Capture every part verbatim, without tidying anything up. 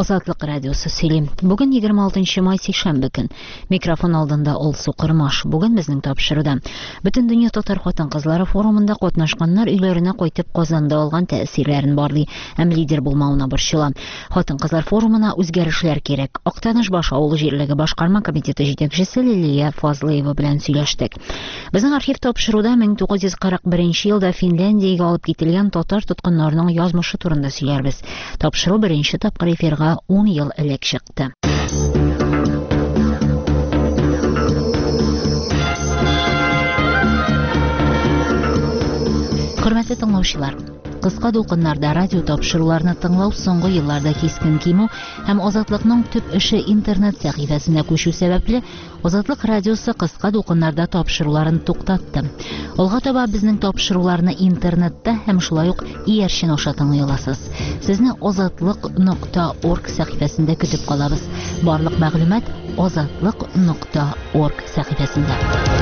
Азатлык радиосы сөйлим. Бүген егерме алтынчы май сишәмбе көн. Микрофон алдында ул Сукырмаш. Бүген безнең тапшыруда. Бөтен дөнья татар хатын-кызлары форумында катнашканнар өйләренә кайтып Казанда алган тәэсирләрен барлый, һәм лидер булмауына борчыла. Хатын-кызлар форумына үзгәрешләр кирәк. Актаныш баш авыл җирлеге башкарма комитеты җитәкчесе Лилия Фазлыева белән сөйләштек. Безнең архив тапшыруда мең тугыз йөз кырык беренче елда Финляндиягә алып кителгән татар тоткыннарының язмышы турында сөйләрбез. Тапшыру беренче тапкыр эфирга ун ел элек чыкты. Хөрмәтле тыңлаучылар, кыска дулкыннарда радио тапшыруларны тыңлау соңгы елларда кискен кимү һәм Азатлыкның төп эше интернет сәхифәсенә күчү сәбәпле Азатлык радиосы кыска дулкыннарда тапшыруларын туктатты. Алга таба безнең тапшыруларны интернетта һәм шулай ук иярчен аша тыңлый аласыз. Сезне азатлык нокта орг сәхифәсендә көтеп калабыз. Барлык мәгълүмат азатлык нокта орг сәхифәсендә.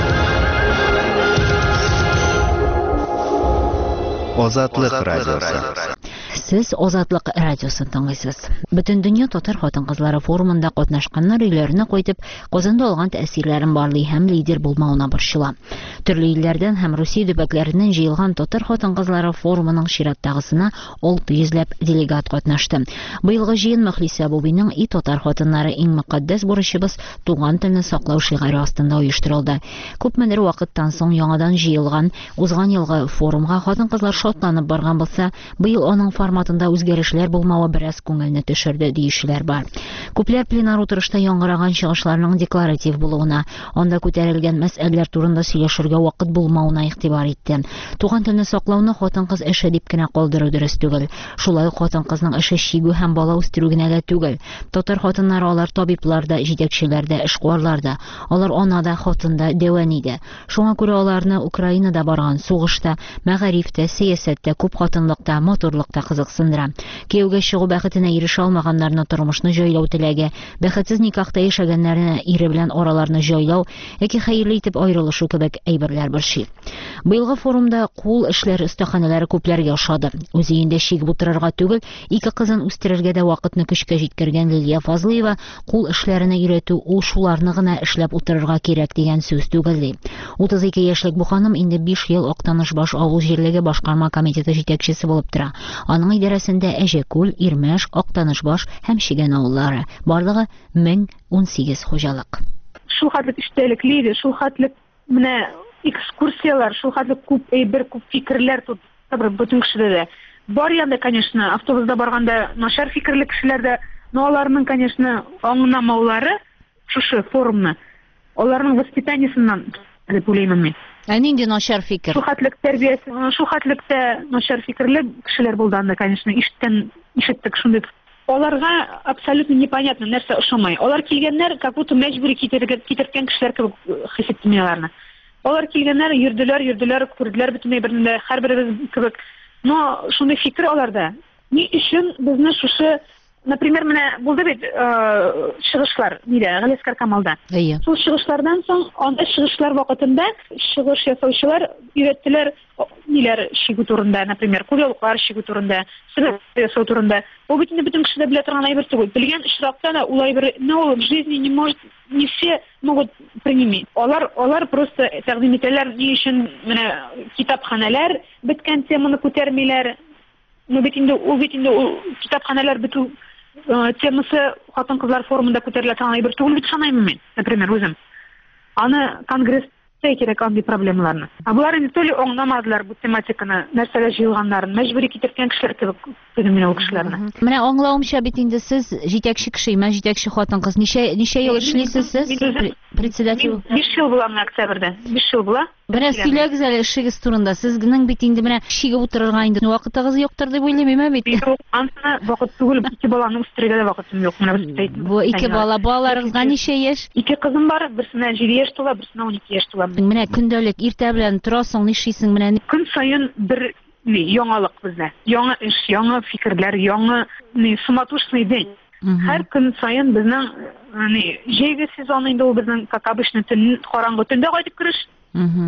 Азатлык радиосы. Сез Азатлык радиосын тыңлыйсыз. Бөтен дөнья татар хатын-кызлары форумында катнашканнар өйләренә кайтып, Казанда алган тәэсирләрен барлый һәм лидер булмауына борчыла. Төрле илләрдән һәм Русия төбәкләреннән җыелган татар хатын-кызлары форумының чираттагысына алты йөзләп делегат катнашты. Быелгы җыен Мөхлисә Бубиның "И татар хатыннары иң мөкатдәс бурычыбыз" туган телне саклау шигаре астында оештырылды. Күпмедер вакыттан соң яңадан җыелган узган елгы форумга хатын-кызлар шатланып барган булса, быел аның форматында үзгәрешләр булмавы бераз күңелне төшерде диючеләр бар. Күпләр пленар утырышта яңгыраган чыгышларның декларатив булуына, анда күтәрелгән мәсьәләләр турында сөйләшергә вакыт булмауына игътибар итте. Туган телне саклауны хатын-кыз эше дип кенә калдыру дөрес түгел. Шулай ук хатын-кызның эше чигү һәм бала үстерү генә дә түгел. Татар хатыннары алар табибларда, җитәкчеләрдә, эшкуарларда, алар анада, хатында, дәваниде. Шуңа күрә аларны Украинада барган сугышта, мәгарифтә, сәясәттә, күп хатынлыкта, моторлыкта кызыксындыра. Кияүгә чыгу бәхетенә ирешә алмаганнарны тормышны җайлау теләге, бәхетсез никахта яшәгәннәрне ире белән араларны җайлау яки хәерле итеп аерылышу кебек әйберләр борчый. Быелгы форумда кул эшләре остаханәләре күпләргә ошады. Үзе инде чигеп утырырга түгел, ике кызын үстерергә дә вакытны көчкә җиткергән Лилия Фазлыева кул эшләренә өйрәтү ул шуларны гына эшләп утырырга кирәк дигән сүз түгел ди. утыз ике яшьлек бу ханым инде биш ел Актаныш баш авыл җирлеге башкарма комитеты җитәкчесе булып тора. Аның идарәсендә Әҗәкүл, Ирмәш, Актаныш баш һәм Шигән авыллары. Барлыгы мең ун сигез хуҗалык. Шул хәтлек эчтәлекле, шул хәтлек менә экскурсиялар, шул хәтлек күп әйбер, күп фикерләр тут бөтен кешеләрдә. Бар янда, конечно, автобуста барганда начар фикерле кешеләр дә, но аларның, конечно, аңламаулары шушы форумны, аларның воспитаниесеннән дип уйлыйм мин. Ә нинди начар фикер? Шул хәтлек тәрбиясе, шул хәтлектә начар фикерле кешеләр булды анда, конечно, ишеттән, ишеттек шундый. Аларга абсолютно непонятно нәрсә ошамай. Алар килгәннәр, как будто мәҗбүри китергән кешеләр кебек хис иттем аларны. Алар килгәннәр, йөрделәр, йөрделәр, күрделәр бөтенләй бернендә, һәрберебез кебек. Но шундый фикер аларда. Ни өчен безне шушы, например, менә булды бит чыгышлар, нидә, Галискар Камалда. Шул чыгышлардан соң, анда чыгышлар вакытында чыгыш ясаучылар өйрәттеләр ниләр чигү турында, например, кулъялыклар чигү турында, сыгыр ясау турында. Ул бит инде бөтен кешеләр белә торган әйбер түгел. Белгән очракта да ул әйбер, но в жизни не может, не все могут принимать. Алар, алар просто тәкъдим итәләр, ни өчен менә китапханәләр беткән теманы күтәрмиләр. Ну бит инде ул бит инде ул китапханәләр бетү темасы хатын-кызлар форумында күтәрелә торган әйбер түгел дип саныйм мин, например, үзем. Аны конгресс кирәк андый проблемаларны. А булар инде то ли аңламадылар бу тематиканы, нәрсәләр җыелганнарын, мәҗбүри китергән кешеләр кебек күрдем мин ул кешеләрне. Менә аңлавымча бит инде сез җитәкче кеше, мен җитәкче хатын-кыз, ничә ничә ел эшлисез сез? Председатель. биш ел була менә октябрьдә. биш ел була. Менә сөйләгез әле эшегез турында. Сезнең бит инде менә чигеп утырырга инде вакытыгыз юктыр дип уйлыйм бит. Аны вакыт түгел, ике баланы үстерергә дә вакытым юк. Менә без әйтәм. Бу ике бала, балаларыгызга ничә яшь? Ике кызым бар, берсенә җиде яшь тула, берсенә ун ике яшь тула. Менә көндәлек иртә белән торасың, нишисең менә? Көн саен бер яңалык бездә. Яңа эш, яңа фикерләр, яңа суматошный день. Һәр көн саен безнең җәйге сезон инде ул безнең как обычно төн караңгы төндә кайтып кереш.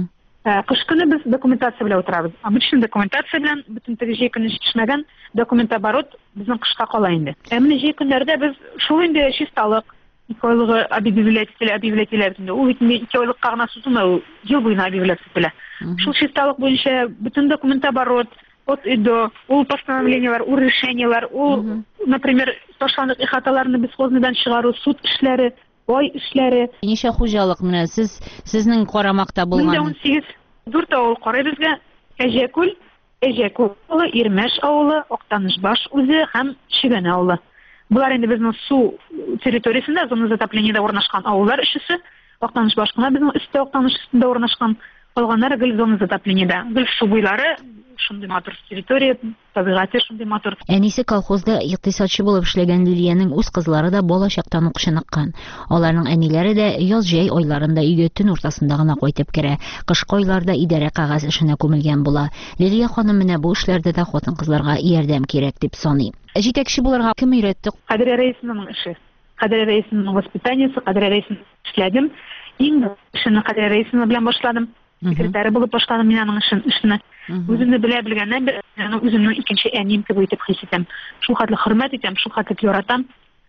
Кыш көне без документация белән утырабыз. Обычно документация белән бөтен теге җәй көне җитешмәгән документооборот безнең кышка кала инде. Ә менә җәй көннәрдә без шул инде чисталык, ике айлыгы объявлять ителә, объявлять ителә инде. Ул инде ике айлыкка гына сузылмый, ул ел буена объявлять ителә. Шул чисталык буенча бөтен документооборот, от и до, ул постановлениелар, ул решениелар, ул, например, ташландык ихаталарны бесхозныйдан чыгару, суд эшләре, ой эшләре. Ничә хуҗалык менә сез сезнең карамакта булган? ун сигез дүрт авыл карый безгә. Әҗәкүл, Әҗәкүл авылы, Ирмәш авылы, Актанышбаш үзе һәм Чегән авылы. Булар инде безнең су территориясендә, зона затоплениедә урнашкан авыллар өчесе. Актанышбаш кына безнең өстә Актаныш өстендә урнашкан, калганнары гел зона затоплениедә. Гел су буйлары шундый матур территория, табигате шундый матур. Әнисе колхозда икътисадчы булып эшләгән Лилиянең үз кызлары да балачактан ук чыныккан. Аларның әниләре дә яз-җәй айларында өйгә төн уртасында гына кайтып керә. Кышкы айларда идарә кәгазь эшенә күмелгән була. Лилия ханым менә бу эшләрдә дә хатын-кызларга ярдәм кирәк дип саный. Җитәкче булырга кем өйрәтте? Кадер Рәисовның эше. Кадер Рәисовның воспитаниесе, Кадер Рәисовны эшләдем. Иң эшне Кадер Рәисовна белән башладым. Секретарь булып башладым мин аның эшен. эшне. Үземне белә белгәннән бер, аны үземнең икенче әнием кебек итеп хис итәм. Шул хәтле хөрмәт итәм, шул хәтле яратам.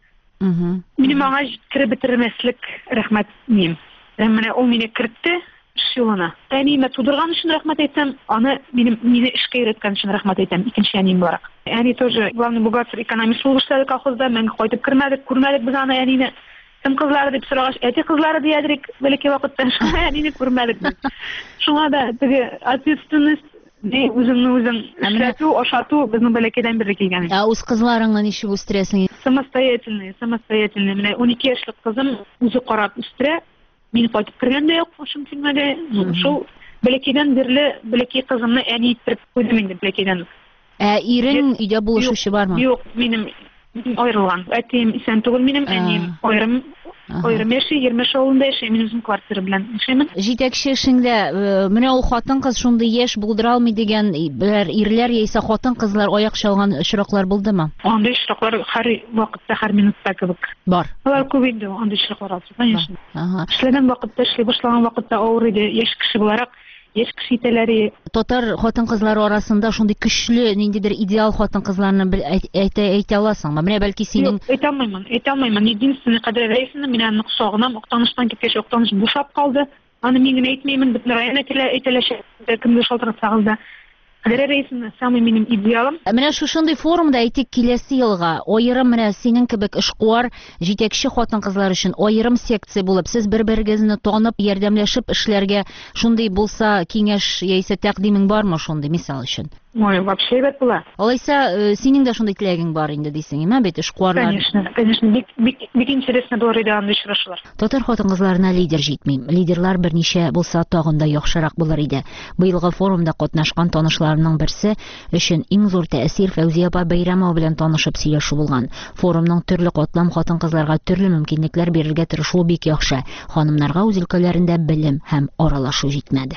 Минем аңа җиткереп бетермәслек рәхмәт дим. Менә ул мине кертте эш юлына. Әниемә тудырган өчен рәхмәт әйтәм, аны минем мине эшкә өйрәткән өчен рәхмәт әйтәм, икенче әнием буларак. Әни тоже главный бухгалтер экономист булып эшләде колхозда, мәңге кайтып кермәдек, күрмәдек без аны әнине. Кем кызлары дип сорагач, әти кызлары диядек, бәлки вакытта әнине күрмәдек. Шуңа да теге ответственность ди үзеңне үзең эшләтү, ашату безнең бәләкәйдән бери килгән. Ә үз кызларыңны ничек үстерәсең? Самостоятельный, самостоятельный. Менә унике яшьлек кызым үзе карап үстерә. Мин кайтып кергәндә юк, ошым килмәде. Шул бәләкәйдән бирле бәләкәй кызымны әни итеп куйдым инде бәләкәйдән. Ә ирең өйдә булышучы бармы? Юк, минем аерылган. Әтием исән түгел минем, әнием аерым. Аерым яши, Ирмәш авылында яши, мин үзем квартира белән яшәймен. Җитәкче эшеңдә менә ул хатын-кыз шундый яшь булдыра алмый дигән бер ирләр яисә хатын-кызлар аяк чалган очраклар булдымы? Андый очраклар һәр вакытта, һәр минутта кебек бар. Алар күп инде андый очраклар, конечно. Эшләгән вакытта, эшли башлаган вакытта авыр иде, яшь кеше буларак. Яшь кеше итәләр. Татар хатын-кызлары арасында шундый көчле, ниндидер идеал хатын-кызларны әйтә әйтә аласыңмы? Менә бәлки синең... Әйтә алмыймын, әйтә алмыймын. Единственный Кадер Рәисовна мин аны сагынам, Актаныштан киткәч Актаныш бушап калды. Аны мин генә әйтмәймен, бөтен район әйтәләчәк, кемдер шалтыратсагыз да. Кадер Рәисовна самый минем идеалым. Менә шушындый форумда әйтик, киләсе елга аерым менә синең кебек эшкуар җитәкче хатын-кызлар өчен аерым секция булып, сез бер-берегезне танып, ярдәмләшеп эшләргә шундый булса киңәш яисә тәкъдимең бармы шундый мисал өчен? Ой, вообще бит була. Алайса, синең дә шундый теләгең бар инде дисең, әмма бит эшкуарлар. Конечно, конечно, бик бик интересно булыр иде андый очрашулар. Татар хатын-кызларына лидер җитми. Лидерлар берничә булса тагын да яхшырак булыр иде. Быелгы форумда катнашкан танышларымның берсе өчен иң зур тәэсир Фәүзия апа Бәйрәмова белән танышып сөйләшү булган. Форумның төрле катлам хатын-кызларга төрле мөмкинлекләр бирергә тырышуы бик яхшы. Ханымнарга үз өлкәләрендә белем һәм аралашу җитмәде.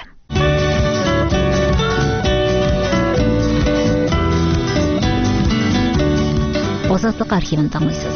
Азатлык архивын тыңлыйсыз.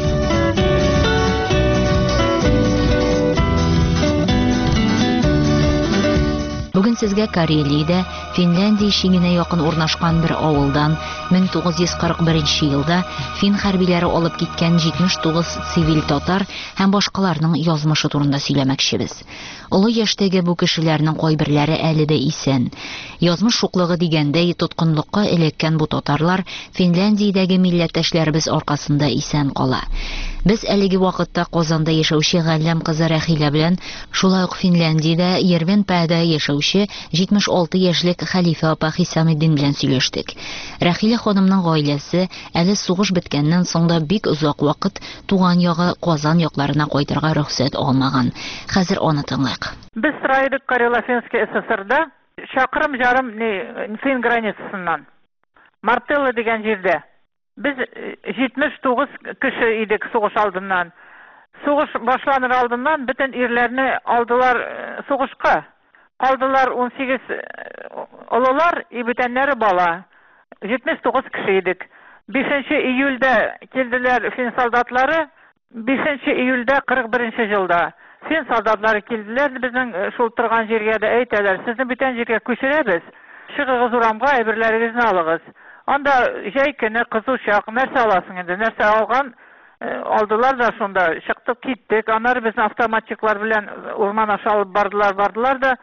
Бүген сезгә Карелиядә, Финляндия шигенә якын урнашкан бер авылдан мең тугыз йөз кырык беренче елда фин хәрбиләре алып киткән җитмеш тугыз цивил татар һәм башкаларның язмышы турында сөйләмәкчебез. Олы яшьтәге бу кешеләрнең кайберләре әле дә исән. Язмыш шуклыгы дигәндәй тоткынлыкка эләккән бу татарлар Финляндиядәге милләттәшләребез аркасында исән кала. Без әлеге вакытта Казанда яшәүче Галләм кызы Рәхилә белән, шулай ук Финляндиядә Ервенпәдә яшәүче җитмеш алты яшьлек Хәлифә апа Хисамиддин белән сөйләштек. Рәхилә ханымның гаиләсе әле сугыш беткәннән соң да бик озак вакыт туган ягы Казан якларына кайтырга рөхсәт алмаган. Хәзер аны тыңлыйк. Без траидык Карело-Финский СССРда шакрым жарым фин границасыннан. Мартелло дигән җирдә. Без җитмеш тугыз кеше идек сугыш алдыннан. Сугыш башланыр алдыннан бөтен ирләрне алдылар сугышка. Калдылар ун сигез олылар, и бүтәннәре бала. җитмеш тугыз кеше идек. бишенче июльдә килделәр фин солдатлары. бишенче июльдә кырык беренче елда Фин солдатлары килделәр, безнең шул торган җиргә дә әйтәләр, сезне бүтән җиргә күчерәбез. Чыгыгыз урамга, әйберләрегезне алыгыз. Анда җәй көне кызу чак, нәрсә аласың инде? Нәрсә алган? Алдылар да шунда, чыктык, киттек. Аннары безне автоматчиклар белән урман аша алып бардылар, бардылар да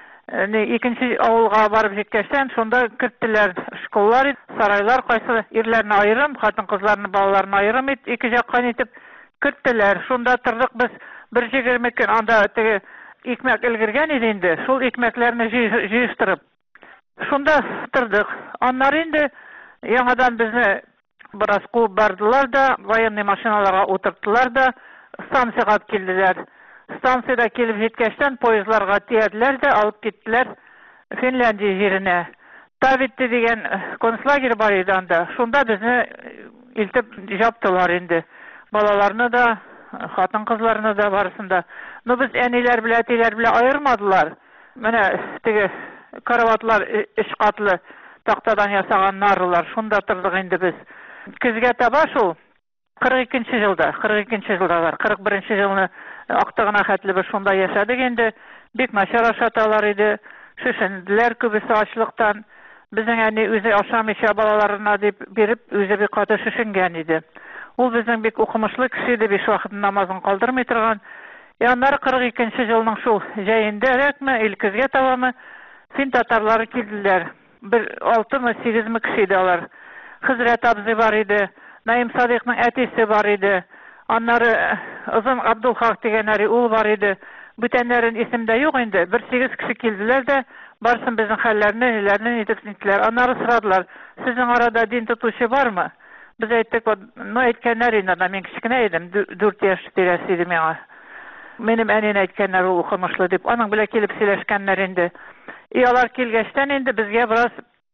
икенче авылга барып җиткәчтән шунда керттеләр. Школлар, сарайлар, кайсы ирләрне аерым, хатын-кызларны, балаларны аерым ит, ике якка итеп керттеләр. Шунда тордык без бер егерме көн, анда теге икмәк өлгергән иде инде. Шул икмәкләрне җыештырып шунда тордык. Аннары инде яңадан безне бераз куып бардылар да, военный машиналарга утырттылар да, станциягә килделәр. Станциядә килеп җиткәчтән поездларга тиәделәр дә алып киттеләр Финляндия җиренә. Тавитти дигән концлагерь бар иде анда. Шунда безне илтеп җаптылар инде. Балаларны да, хатын-кызларны да барысында. Ну без әниләр белән, әтиләр белән аермадылар. Менә теге караватлар өч катлы тактадан ясаган нарлар, шунда тордык инде без. Көзгә таба шул кырык икенче елда, кырык икенче елдалар, кырык беренче елны актыгына хәтле без шунда яшәдек инде. Бик начар ашаталар иде, шешенделәр күбесе ачлыктан. Безнең әни үзе ашамыйча балаларына дип биреп, үзе бик каты шешенгән иде. Ул безнең бик укымышлы кеше иде, биш вакыт намазын калдырмый торган. Яннары кырык икенче елның шул җәендәрәкме, илкезгә табамы фин татарлары килделәр. Бер алтымы, сигезме кеше иде алар. Хәзрәт абзый бар иде, Наим Садыйкның әтисе бар иде. Аннары Озын Абдулхак дигәннәре ул бар иде. Бүтәннәрен исемдә юк инде. Бер сигез кеше килделәр дә, барсын безнең хәлләрне, ниләрне итеп нитләр. Аннары сорадылар, сезнең арада дин тотучы бармы? Без әйттек, ну әйткәннәр инде, мин кечкенә идем, дүрт яшь тирәсе иде миңа. Минем әнине әйткәннәр ул укымышлы дип, аның белән килеп сөйләшкәннәр инде. И алар килгәчтән инде безгә бераз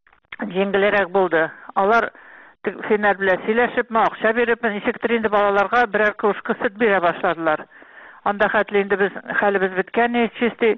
җиңелрәк булды. Алар финнар белән сөйләшеп, акча биреп, ничектер инде балаларга берәр кружка сөт бирә башладылар. Анда хәтле инде без хәлебез беткән, чисти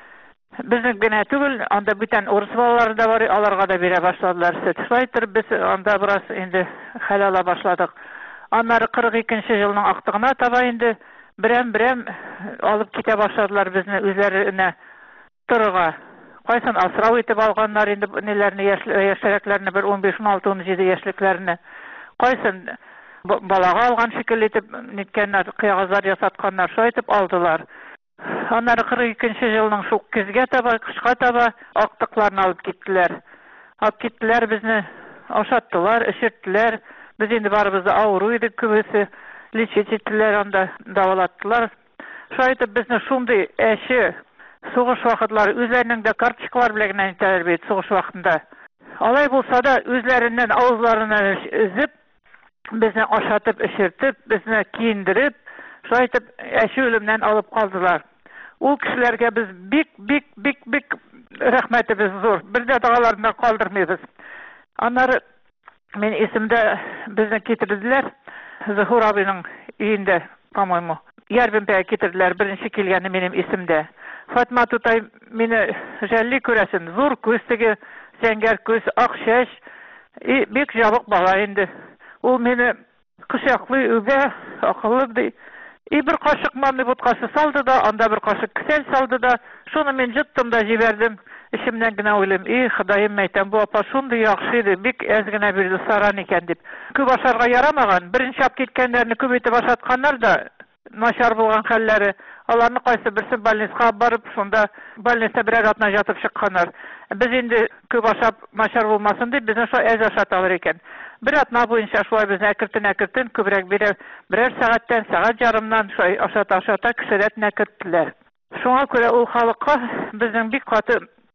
безнең генә түгел, анда бүтән урыс балалары да бар, аларга да бирә башладылар сөт. Шулай итеп без анда бераз инде хәл ала башладык. Аннары кырык икенче елның актыгына таба инде берәм-берәм алып китә башладылар безне үзләренә торырга. Кайсын асрау итеп алганнар инде ниләрне, яшьләрлекләрне, бер унбиш уналты унҗиде яшьлекләрне. Кайсын балага алган шикелле итеп ниткәннәр, кыягызлар ясатканнар, шулай итеп алдылар. Аннары кырык икенче елның шул көзгә таба, кышка таба актыкларны алып киттеләр. Алып киттеләр, безне ашаттылар, эшерттеләр. Без инде барыбыз да авыру идек, күбесе лечить иттеләр, анда давалаттылар. Шулай итеп безне шундый әче сугыш вакытлары үзләренең дә карточкалар белән генә итәләр бит сугыш вакытында. Алай булса да үзләреннән авызларына өзеп, безне ашатып, эшертеп, безне киендереп, шулай итеп әче үлемнән алып калдылар. Ул кешеләргә без бик бик бик бик рәхмәтебез зур. Бер дә дагаларында калдырмыйбыз. Аннары мен исемдә безне китерделәр Зөһүр абыйның өендә, по-моему. Ярбемпәгә китерделәр, беренче килгәне минем исемдә. Фатма тутай мине жәлли күрәсен, зур күз, теге зәңгәр күз, ак чәч, и бик жабык бала инде. Ул мине кычаклый, үбә, акыллы ди. И бер кашык манны буткасы салды да, анда бер кашык кисәл салды да, шуны мин җыттым да җибәрдем. Ишемнән генә уйлыйм, и Ходаем әйтәм, бу апа шундый яхшы иде, бик әз генә бирде, саран икән дип. Күп ашарга ярамаган, беренче ап киткәннәрне күп итеп ашатканнар да, начар булган хәлләре. Аларны кайсы берсе больницага барып, шунда больниста берәр атна жатып чыкканнар. Без инде күп ашап начар булмасын дип, безне шулай әз ашаталар икән. Бер атна буенча шулай безне әкертен-әкертен күбрәк бирә, берәр сәгатьтән, сәгать ярымнан шулай ашата-ашата кешеләрне керттеләр. Шуңа күрә ул халыкка безнең бик каты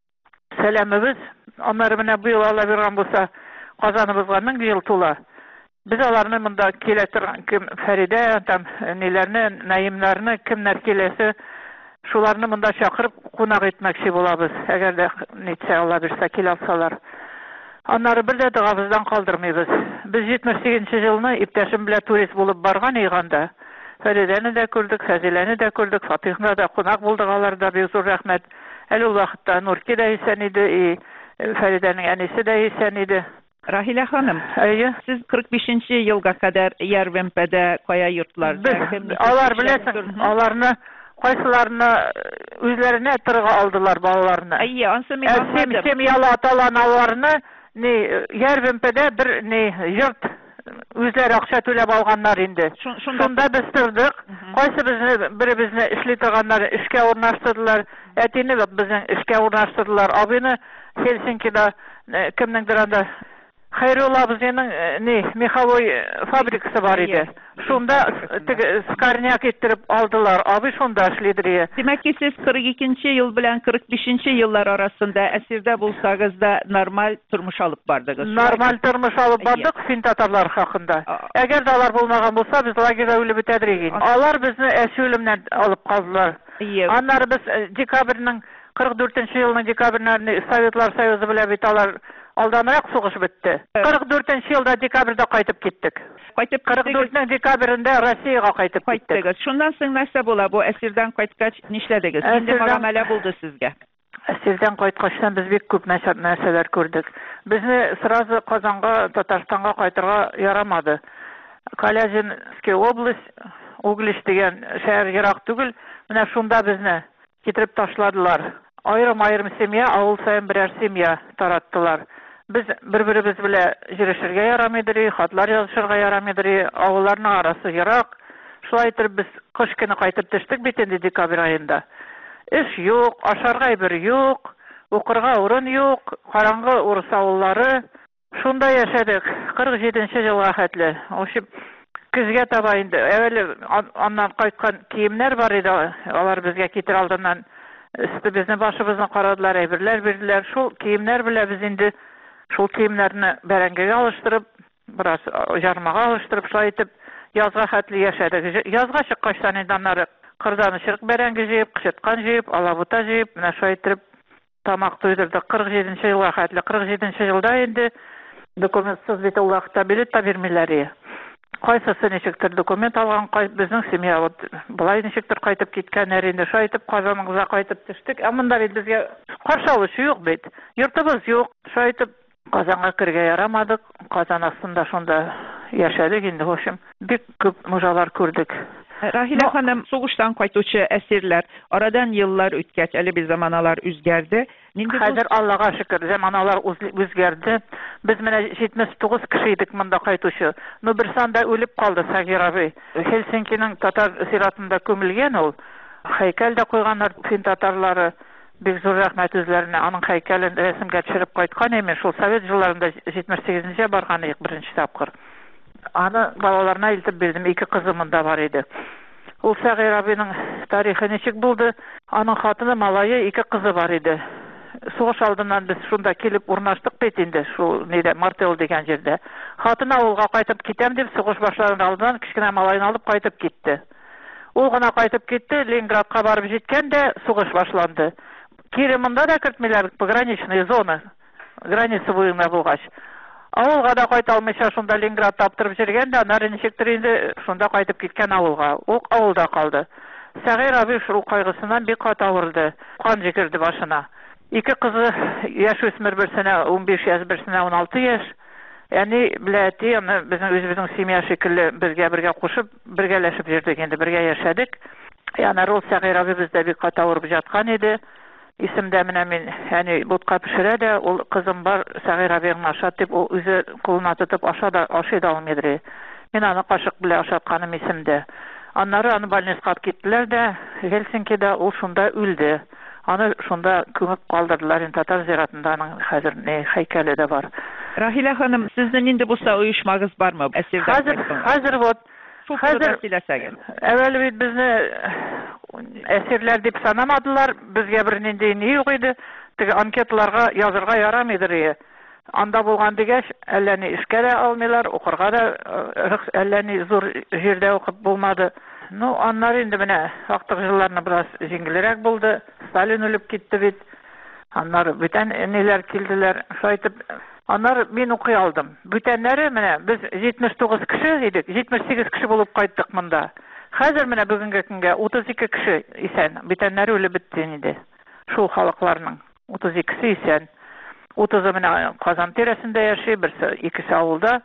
сәламыбыз, аннары менә бу ел Алла биргән булса, Казаныбызга мең ел тула. Без аларны монда килә торган кем Фәридә, там ниләрне, Наимнарны, кемнәр киләсе, шуларны монда чакырып кунак итмәкче булабыз. Әгәр дә нитсә Алла бирсә килә алсалар. Аннары бер дә догабыздан калдырмыйбыз. Без җитмеш сигезенче елны иптәшем белән турист булып барган иганда. Фәридәне дә күрдек, Фәзиләне дә күрдек, Фатихны да кунак булдык, аларда бик зур рәхмәт. Әле ул вакытта Нурки дә исән иде, и Фәридәнең әнисе дә исән иде. Рахилә ханым, әйе, сез кырык бишенче елга кадәр Ярвемпәдә кая йортларда? Алар беләсең, аларны Кайсыларны үзләренә тырга алдылар балаларны. Әйе, ансы мин Сем аңладым. семьялы аталаналарны ни ярвемпедә бер ни йорт үзләре акча түләп алганнар инде. Шунда без тордык. Кайсы безне беребезне эшли торганнар эшкә урнаштырдылар. Әтине безнең эшкә урнаштырдылар. Абыйны Хельсинкида кемнеңдер анда Хайрулла абзыйның ни меховой фабрикасы бар иде. Шунда скорняк иттереп алдылар. Абый шунда эшлидер. Демәк ки сез кырык икенче ел белән кырык бишенче еллар арасында әсирдә булсагыз да нормаль тормыш алып бардыгыз. Нормаль тормыш алып бардык фин татарлар хакында. Әгәр дә алар булмаган булса, без лагерьда үлеп бетәдер идек. Алар безне әсе үлемнән алып калдылар. Аннары без декабрьнең кырык дүртенче елның декабрьнә Советлар Союзы белән бит алар алданрак сугыш бетте. кырык дүртенче елда декабрьдә кайтып киттек. Кайтып кырык дүртенче декабрендә Россиягә кайтып киттек. Шуннан соң нәрсә була? Бу әсирдән кайткач нишләдегез? Инде мөгамәлә булды сезгә. Әсирдән кайткачтан без бик күп нәрсәләр күрдек. Безне сразу Казанга, Татарстанга кайтырга ярамады. Калязинская область, Углич дигән шәһәр ерак түгел. Менә шунда безне китереп ташладылар. Айрым-айрым семья, авыл сайын берәр семья тараттылар. Без бер-беребез белән җирешергә ярамыйдыр, хатлар язышырга ярамыйдыр, авылларның арасы ерак. Шулай итеп без кыш көне кайтып төштек бит инде декабрь аенда. Эш юк, ашарга бер юк, укырга урын юк, караңгы урыс авыллары. Шунда яшәдек кырык җиденче елга хәтле. Ошып көзгә таба инде. Әвәле аннан кайткан киемнәр бар иде, алар безгә китер алдыннан üstü bizne başımızdan karadılar, əbirlər verdiler. Şol kiyimler bile biz indi şol kiyimlerini bərəngəyə alıştırıp, biraz jarmağa alıştırıp, şulay etip yazğa xətli yaşadık. Yazğa çıqqaçdan indi onları qırdan ışırıq bərəngə jeyip, qışıtqan jeyip, alabuta jeyip, mine şulay etip tamaq duydurduk. qırq yedinci yılga xətli, qırq yedinci yılda indi dokumentsiz beti ulaqta bilet ta vermirləri. Кайсысы ничектер документ алган, безнең семья вот булай ничектер кайтып киткәннәр инде. Шулай итеп Казанга кайтып төштек. Ә монда бит безгә каршы алышы юк бит. Йортыбыз юк. Шулай итеп Казанга кергә ярамадык. Казан астында шунда яшәдек инде. Хошым бик күп мужалар күрдек. Rahila ханым, сугыштан кайтучы әсирләр, арадан еллар үткәч, әле бер заманалар үзгәрде. Хәзер Аллага шөкер, заманалар үзгәрде. Без менә җитмеш тугыз кеше идек монда кайтучы. Ну бер санда үлеп калды Сагир абый. Хельсинкиның татар зиратында күмелгән ул. Һәйкәл дә куйганнар фин татарлары. Бик зур рәхмәт үзләренә. Аның һәйкәлен рәсемгә төшереп кайткан имен. Шул Совет елларында җитмеш сигезенче барган идек беренче тапкыр. Аны балаларына илтеп бирдем. Ике кызым монда бар иде. Ул Сагир абыйның тарихы ничек булды? Аның хатыны, малае, ике кызы бар иде. Сугыш алдыннан без шунда килеп урнаштык бит инде, шул неде Мартел дигән җирдә. Хатын авылга кайтып китәм дип сугыш башларының алдыннан кичкенә малайны алып кайтып китте. Ул гына кайтып китте, Ленинградка барып җиткәндә сугыш башланды. Кире монда да кертмиләр, пограничная зона, граница буена булгач. Авылга да кайта алмыйча шунда Ленинград таптырып җиргәндә, аннары ничектер инде шунда кайтып киткән авылга. Ул авылда калды. Сагир абый шул кайгысыннан бик кат авырды. Кан җигерде башына. Ике кызы яшүсмер берсенә он биш яшь, берсенә он алты яшь. Яни биләти, аны безнең үзебезнең семья шикелле безгә бергә кушып, бергәләшеп йөрдек инде, бергә яшәдек. Яна Рус Сагир абый бездә бик кат авырып жаткан иде. Исемдә менә мин, яни бутка пешерә дә, ул кызым бар Сагир абыйның ашат дип, ул үзе кулына тотып аша да, ашый да алмыйдыр. Мин аны кашык белән ашатканым исемдә. Аннары аны больницага алып киттеләр дә, Хельсинкида ул шунда үлде. Аны шунда күмеп калдырдылар, ин татар зиратында аның хәзер не һәйкәле дә бар. Рахила ханым, сезнең инде булса оешмагыз бармы? Хәзер, хәзер вот, хәзер әвәл бит безне әсирләр дип санамадылар, безгә бер нинди ни юк иде. Теге анкеталарга язырга ярамыйдыр. Анда булган дигәч, әллә ни эшкә дә алмыйлар, укырга да әллә ни зур җирдә укып булмады. Ну, аннары инде менә актык җилларны бераз җиңелрәк булды. Сталин үлеп китте бит. Аннары бүтән ниләр килделәр. Шайтып, аннары мин укый алдым. Бүтәннәре менә без җитмеш тугыз кеше идек, җитмеш сигез кеше булып кайттык монда. Хәзер менә бүгенге көнгә утыз ике кеше исән. Бүтәннәре үлеп бетте инде. Шул халыкларның утыз икесе исән. утызы менә Казан тирәсендә яши, берсе икесе авылда,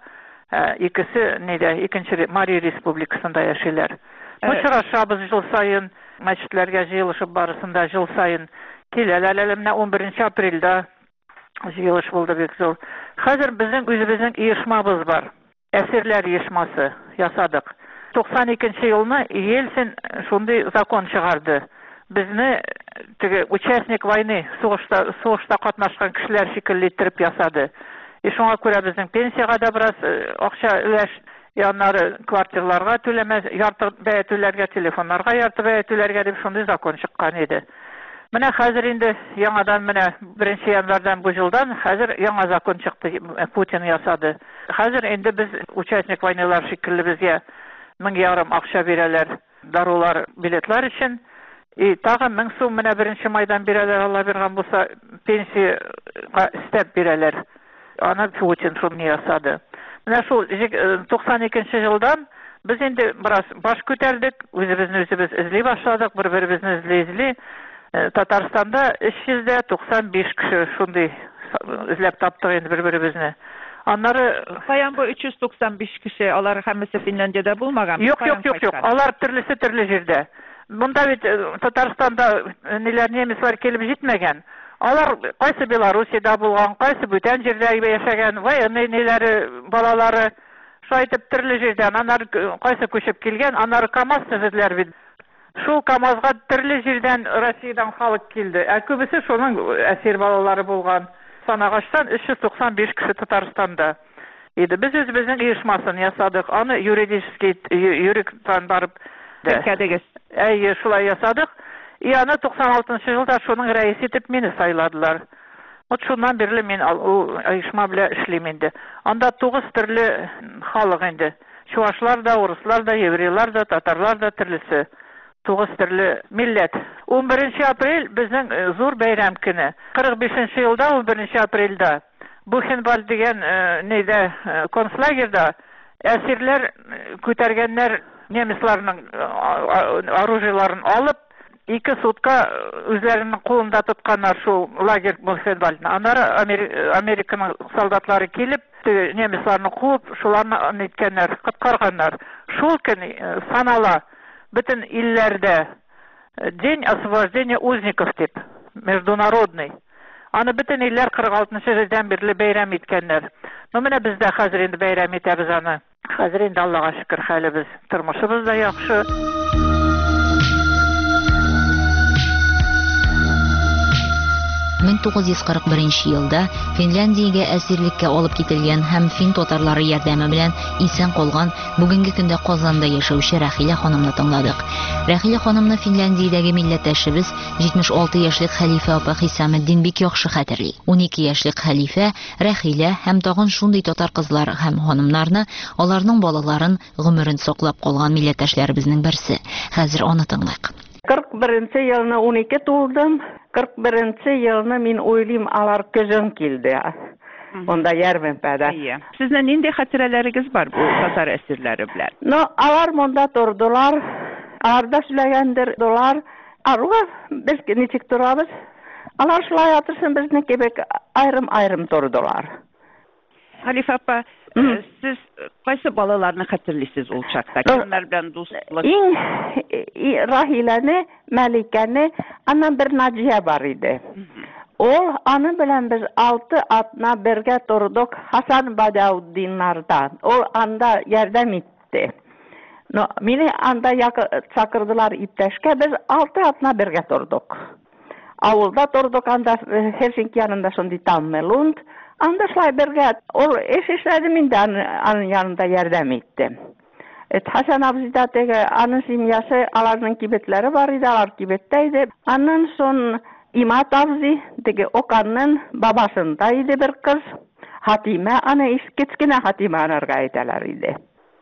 икесе нидә, икенче Мария Республикасында яшиләр. Очрашабыз жыл сайын, мәчетләргә җыелышып барысында жыл сайын киләләр. Әле менә он беренче апрельдә җыелыш булды бик зур. Хәзер безнең үзебезнең оешмабыз бар. Әсирләр оешмасы ясадык. туксан икенче елны Ельцин шундый закон чыгарды. Безне теге участник войны, сугышта сугышта катнашкан кешеләр шикелле иттереп ясады. И шуңа күрә безнең пенсияга да бераз акча өләш, яннары квартирларга түләмәс, ярты бәя түләргә, телефоннарга ярты бәя түләргә дип шундый закон чыккан иде. Менә хәзер инде яңадан менә беренче январьдан бу елдан хәзер яңа закон чыкты, Путин ясады. Хәзер инде без участник войналар шикелле безгә мең ярым акча бирәләр, дарулар, билетлар өчен. И тагын мең сум менә беренче майдан бирәләр, Алла биргән булса, пенсияга истәп бирәләр. Аны Путин шуны ясады. Менә шул туксан икенче елдан без инде бераз баш күтәрдек, үзебезне үзебез эзли башладык, бер-беребезне эзли-эзли. Татарстанда өч йөз туксан биш кеше шундый эзләп таптык инде бер-беребезне. Аннары Каян бу өч йөз туксан биш кеше, алар һәммәсе Финляндиядә булмаган? Юк, юк, юк, юк. Алар төрлесе төрле җирдә. Монда бит Татарстанда ниләр немецлар килеп җитмәгән. Алар кайсы Белоруссиядә булган, кайсы бүтән җирдә яшәгән, военный ниләре, балалары, шайтып төрле җирдән, аннары кайсы күчеп килгән, аннары КамАЗ төзедләр бит. Шул КамАЗга төрле җирдән Россиядән халык килде. Ә күбесе шуның әсир балалары булган. Санагачтан өч йөз туксан биш кеше Татарстанда иде. Без үзебезнең оешмасын ясадык. Аны юридически юриктан барып теркәдегез. Әйе, шулай ясадык. И аны туксан алтынчы елда шуның рәис итеп мине сайладылар. Вот шуннан бирле мин оешма белән эшлим инде. Анда тугыз төрле халык инде. Чуашлар да, урыслар да, еврейлар да, татарлар да, төрлесе. Тугыз төрле милләт. он беренче апрель безнең зур бәйрәм көне. кырык бишенче елда он беренче апрельдә Бухенвальд дигән нидә концлагерда әсирләр күтәргәннәр немецларның оружиеларын алып, ике сутка үзләренең кулында тотканнар шул лагерь Бухенвальдны. Аннары Американың солдатлары килеп, немецларны куып, шуларны ниткәннәр, коткарганнар. Шул көн санала бөтен илләрдә День освобождения узников дип, международный. Аны бөтен илләр кырык алтынчы елдан бирле бәйрәм иткәннәр. Ну менә бездә хәзер инде бәйрәм итәбез аны. Хәзер инде Аллага шөкер, хәлебез, тормышыбыз да яхшы. мең тугыз йөз кырык беренче елда Финляндиягә әсирлеккә алып кителгән һәм фин татарлары ярдәме белән исән калган бүгенге көндә Казанда яшәүче Рәхилә ханымны тыңладык. Рәхилә ханымны Финляндиядәге милләттәшебез җитмеш алты яшьлек Хәлифә апа Хисаметдин бик яхшы хәтерли. унике яшьлек Хәлифә, Рәхилә һәм тагын шундый татар кызлар һәм ханымнарны, аларның балаларын, гомерен саклап калган милләттәшләребезнең берсе. Хәзер аны тыңлыйк. кырык беренче елны унике тулдым. кырык беренче елны мин уйлыйм, алар көзөн килде. Онда ярмәпәдә. Сезнең нинди хатирәләрегез бар бу татар әсирләре белән? Ну, алар монда тордылар. Аларда сөйләгәндер долар. Аруга без ничек торабыз? Алар шулай атырсын, безне кебек айрым-айрым тордылар. Хәлифә апа, сез кайсы балаларны хәтерлисез ул чакта? Кемнәр белән дуслык? Иң Рахиләне, Мәликәне, аннан бер Наҗия бар иде. Ул аны белән без алты атна бергә тордык Хасан Бадауддиннардан. Ул анда ярдәм итте. Но мине анда чакырдылар иптәшкә, без алты атна бергә тордык. Авылда тордык, анда Хельсинки янында шундый Таммелунд. Анда шулай бергә, ул эш эшләде, мин дә аның янында ярдәм иттем. Et Hasan abzida теге аның семьясы, аларның кибетләре бар иде, алар кибеттә иде. Аннан сон Имат абзи, теге Оканның бабасында иде бер кыз. Хатима, аны кечкенә Хатима анарга әйтәләр иде.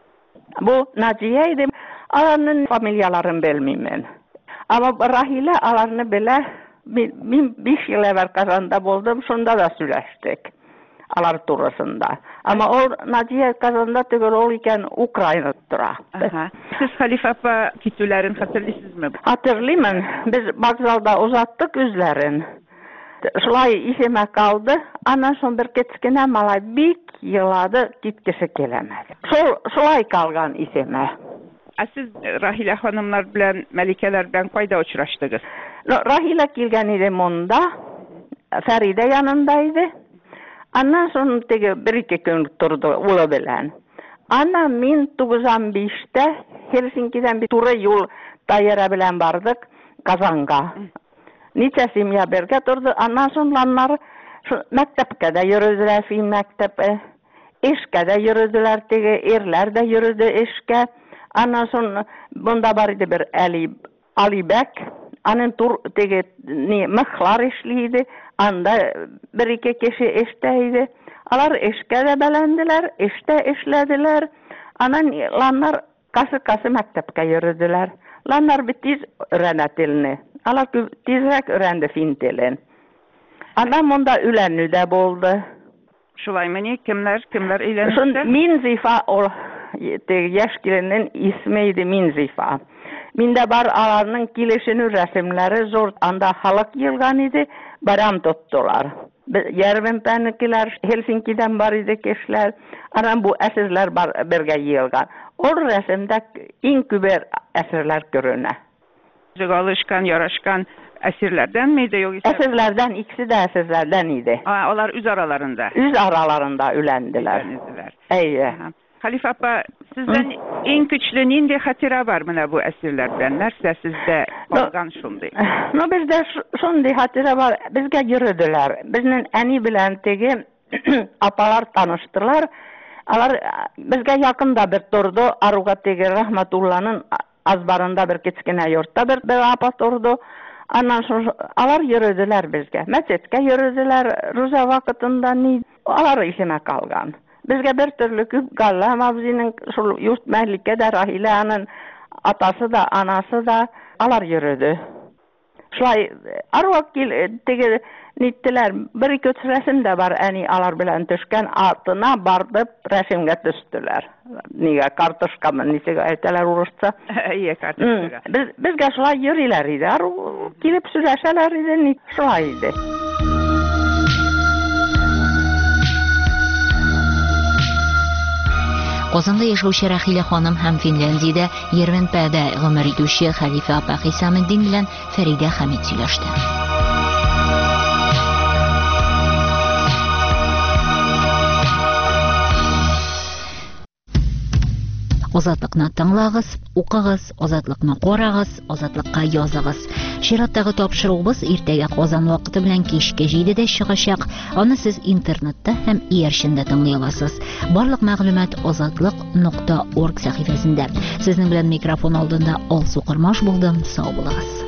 Бу Наҗия иде. Аларның фамилияларын белмим мен. Ама Рахилә аларны белә. Мин биш ел элек Казанда булдым, шунда да сөйләштек. Алар турысында. Ама ул Наҗия Казанда түгел, ул икән Украинада тора. Сез Хәлифә апа китүләрен хәтерлисезме? Хәтерлимен. Без вокзалда узаттык үзләрен. Шулай исемә калды. Аннан соң бер кечкенә малай бик елады, киткесе киләмәде. Шул шулай калган исемә. Ә сез Рахилә ханымнар белән, Мәликәләр белән кайда очраштыгыз? Рахилә килгән иде монда, Фәридә янында иде. Аннан соң теге бер-ике көн торды улы белән. Ана мин тугызан биштә Хельсинкидән бит туры юл тайяра белән бардык Казанга. Ничә семья бергә торды. Аннан соң ланнар мәктәпкә дә йөрөделәр, фин мәктәпе. Эшкә дә йөрөделәр, теге ирләр дә йөрүде эшкә. Аннан соң монда бар иде бер Әли Алибәк. Аның тур теге ни мөхлар эшлейди. Анда bir-ике кеше эштә иде. Алар эшкә дә бәләнделәр, эштә эшләделәр. Анан ланнар касы-касы мәктәпкә йөрүделәр. Ланнар бит тиз өйрәнә телне. Алар тизрәк өйрәнде фин телен. Анан монда өйләнү дә булды. Шулаймы ни? Кемләр, кемләр Шун өйләнеште? Минзифа ул яшь киленнең исме иде Минзифа. Миндә бар аларның килешенү рәсемләре зур, анда халык йылган иде, барам тоттылар. Ярвенпәнекеләр Хельсинкидән бар иде кешеләр, анан бу әсирләр бар бергә йылган. Ул рәсемдә иң күбер әсирләр күренә. Алышкан, ярашкан әсирләрдән миде югыйсә? Әсирләрдән, икесе дә әсирләрдән иде. А, алар үз араларында. Үз араларында үләнделәр. Өйләнделәр. Әйе. Халифа апа, сездән иң көчле нинди хатира бар менә бу әсирләр белән? Нәрсә сездә калган шундый? Ну, бездә шундый хатира бар. Безгә йөрүделәр. Безнең әни белән теге апалар таныштылар. Алар безгә якында бер торды. Аруга теге Рахматулланың азбарында бер кечкенә йортта бер апа торды. Аннан соң алар йөрүделәр безгә. Мәчеткә йөрүделәр. Руза вакытында ни? Алар исемә калган. Безгә бер төрле күп Галла Мавзиның шул юст Мәликә дә Рахилә аның атасы да, анасы да алар йөрүде. Шулай аруак кил теге ниттеләр. Бер-ике рәсем дә бар, әни алар белән төшкән, артына бардып рәсемгә төштеләр. Нигә картошкамы ничек әйтәләр урысча? Әйе, картошкага. Без безгә шулай йөриләр иде. Ару килеп сөйләшәләр иде, ни шулай иде. Казанда яшәүче Рахилә ханым һәм Финляндиядә Ярвенпәдә гомер итүче Халифа апа Хисамиддин белән Фәридә Хәмид сөйләште. Азатлыкны тыңлагыз, укыгыз, азатлыкны карагыз, азатлыкка языгыз. Чираттагы тапшыруыбыз иртәгә Казан вакыты белән кичке җидедә чыгачак. Аны сез интернетта һәм иярчендә тыңлый аласыз. Барлык мәгълүмат азатлык нокта орг сәхифәсендә. Сезнең белән микрофон алдында Алсу Кырмаш булдым. Сау булыгыз.